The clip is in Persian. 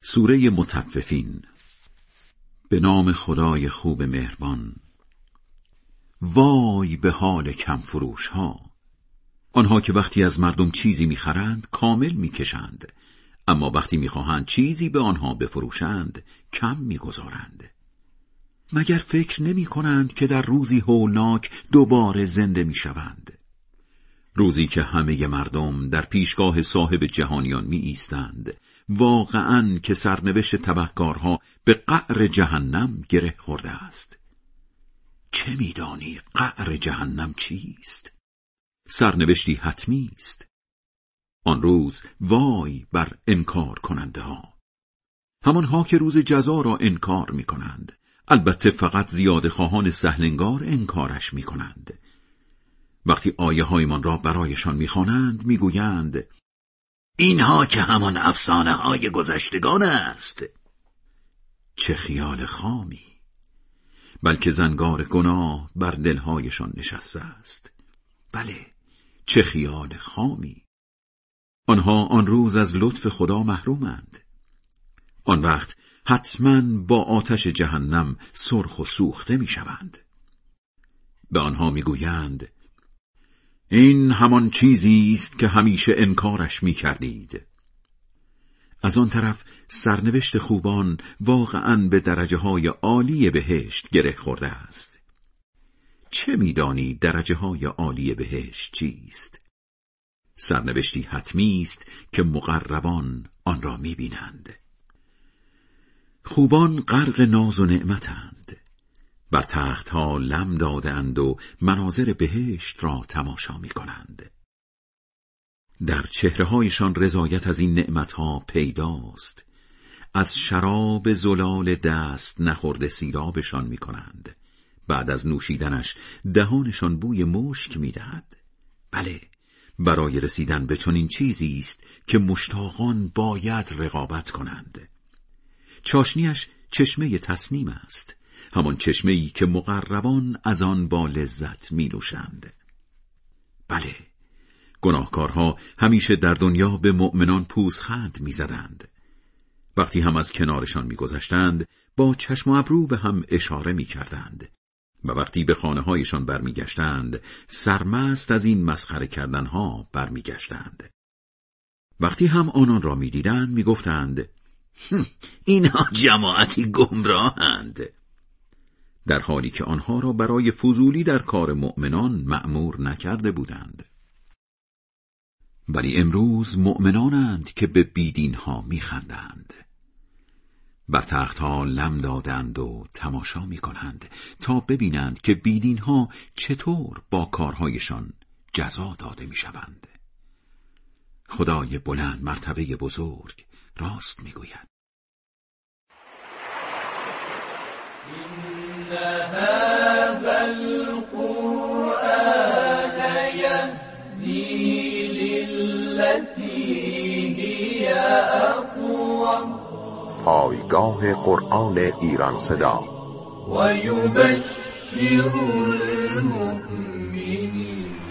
سوره مطففین. به نام خدای خوب مهربان. وای به حال کم فروش ها، آنها که وقتی از مردم چیزی میخرند کامل میکشند، اما وقتی میخواهند چیزی به آنها بفروشند کم میگذارند. مگر فکر نمی کنند که در روزی هولناک دوباره زنده میشوند؟ روزی که همه مردم در پیشگاه صاحب جهانیان می ایستند، واقعاً که سرنوشت تبهکارها به قعر جهنم گره خورده است. چه میدانی قعر جهنم چیست؟ سرنوشتی حتمی است. آن روز وای بر انکار کننده ها، همانها که روز جزا را انکار می کنند. البته فقط زیاده خواهان سهلنگار انکارش می کنند. وقتی آیه هایمان را برایشان می خوانند می گویند اینها که همان افسانه های گذشتگان است. چه خیال خامی! بلکه زنگار گناه بر دلهایشان نشسته است. بله، چه خیال خامی! آنها آن روز از لطف خدا محرومند. آن وقت حتما با آتش جهنم سرخ و سوخته می شوند. به آنها می گویند این همان چیزی است که همیشه انکارش می کردید. از آن طرف سرنوشت خوبان واقعاً به درجه های عالی بهشت گره خورده است. چه می دانی درجه های عالی بهشت چیست؟ سرنوشتی حتمی است که مقربان آن را می بینند. خوبان غرق ناز و نعمتند. بر تختها لم دادند و مناظر بهشت را تماشا می کنند. در چهرهایشان رضایت از این نعمتها پیداست. از شراب زلال دست نخورده سیرابشان می کنند. بعد از نوشیدنش دهانشان بوی مشک می دهد. بله، برای رسیدن به چنین چیزی است که مشتاقان باید رقابت کنند. چاشنیش چشمه تسنیم است، همان چشمه‌ای که مقربان از آن با لذت می نوشند. بله، گناهکارها همیشه در دنیا به مؤمنان پوزخند می زدند. وقتی هم از کنارشان می گذشتند با چشم و ابرو به هم اشاره می کردند و وقتی به خانه هایشان برمی گشتند سرمست از این مسخره کردنها برمی گشتند. وقتی هم آنان را می دیدند می گفتند اینها جماعتی گمراهند، در حالی که آنها را برای فضولی در کار مؤمنان مأمور نکرده بودند. ولی امروز مؤمنانند که به بیدینها میخندند. بر تختها لم دادند و تماشا میکنند تا ببینند که بیدینها چطور با کارهایشان جزا داده میشوند. خدای بلند مرتبه بزرگ راست میگوید. إن هذا القرآن يهدي للتي هي أقوم. پایگاه قرآن ایران صدا. و یبشر المؤمنین